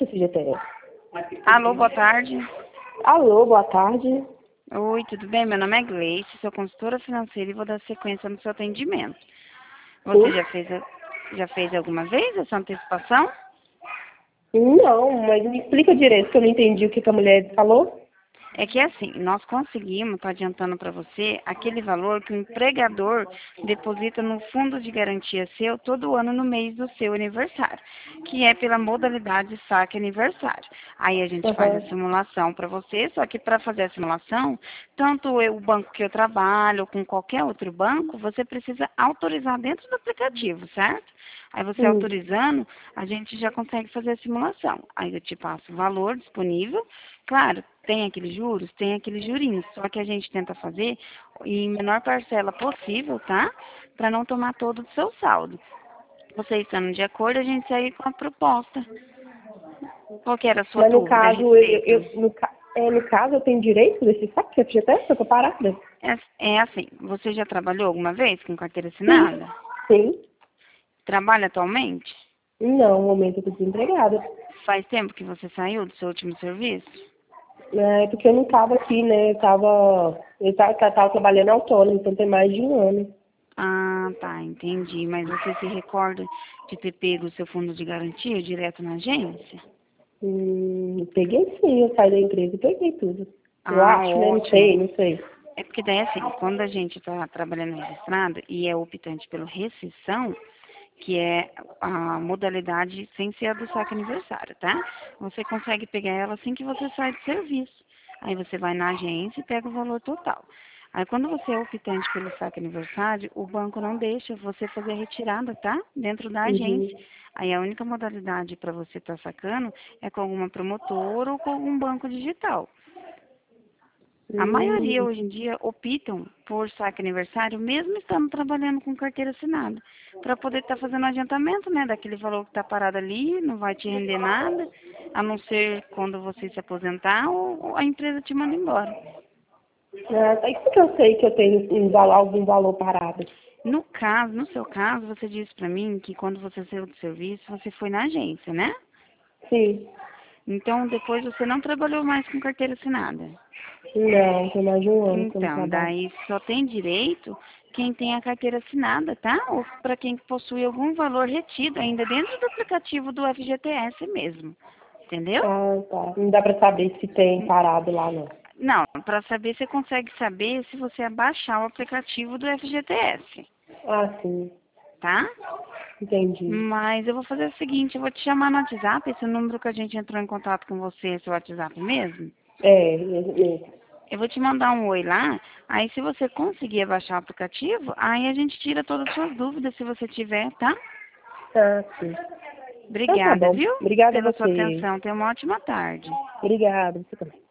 FGTS. Alô, boa tarde. Alô, boa tarde. Oi, tudo bem? Meu nome é Gleice, sou consultora financeira e vou dar sequência no seu atendimento. Você Sim? já fez alguma vez essa antecipação? Não, mas me explica direito, que eu não entendi o que a mulher falou. É que assim, nós conseguimos, estar adiantando para você, aquele valor que o empregador deposita no fundo de garantia seu todo ano no mês do seu aniversário, que é pela modalidade saque aniversário. Aí a gente faz a Aham. simulação para você, só que para fazer a simulação, tanto o banco que eu trabalho, ou com qualquer outro banco, você precisa autorizar dentro do aplicativo, certo? Aí você Sim. autorizando, a gente já consegue fazer a simulação. Aí eu te passo o valor disponível. Claro, tem aqueles juros, tem aqueles jurinhos, só que a gente tenta fazer em menor parcela possível, tá? Para não tomar todo o seu saldo. Você estando de acordo, a gente segue com a proposta. Qual que era a sua Mas no dúvida a caso, respeito? no caso eu tenho direito desse saque FGTS? Eu tô parada? É assim, você já trabalhou alguma vez com carteira Sim. assinada? Sim. Trabalha atualmente? Não, no momento eu tô desempregada. Faz tempo que você saiu do seu último serviço? É porque eu não tava aqui, né? Eu tava trabalhando autônomo, então tem mais de um ano. Ah, tá, entendi. Mas você se recorda de ter pego o seu fundo de garantia direto na agência? Peguei sim, eu saí da empresa e peguei tudo. Eu Ah, acho, né? Não ótimo. sei, não sei. É porque daí assim, quando a gente está trabalhando registrado e é optante pelo rescisão, que é a modalidade sem ser a do saque aniversário, tá? Você consegue pegar ela assim que você sai do serviço. Aí você vai na agência e pega o valor total. Aí quando você é optante pelo saque aniversário, o banco não deixa você fazer a retirada, tá? Dentro da agência. Uhum. Aí a única modalidade para você estar sacando é com alguma promotora ou com algum banco digital. A maioria Hum, hoje em dia optam por saque aniversário, mesmo estando trabalhando com carteira assinada, para poder estar fazendo adiantamento, né, daquele valor que está parado ali, não vai te render nada, a não ser quando você se aposentar ou a empresa te manda embora. aí como que eu sei que eu tenho algum valor parado? No caso, no seu caso, você disse para mim que quando você saiu do serviço, você foi na agência, né? Sim. Então, depois você não trabalhou mais com carteira assinada. Não, tem mais de um ano que eu não Então, trabalho. daí só tem direito quem tem a carteira assinada, tá? Ou para quem possui algum valor retido ainda dentro do aplicativo do FGTS mesmo. Entendeu? Ah, tá. Não dá pra saber se tem parado lá, não. Não, para saber, você consegue saber se você abaixar o aplicativo do FGTS, Ah, sim. tá? Entendi. Mas eu vou fazer o seguinte, eu vou te chamar no WhatsApp, esse número que a gente entrou em contato com você, esse WhatsApp mesmo. É. Eu vou te mandar um oi lá, aí se você conseguir baixar o aplicativo, aí a gente tira todas as suas dúvidas se você tiver, tá? Ah, sim. Então tá Obrigada, bom. viu? Obrigada a Pela sua você. atenção. Tenha uma ótima tarde. Obrigada. Você também.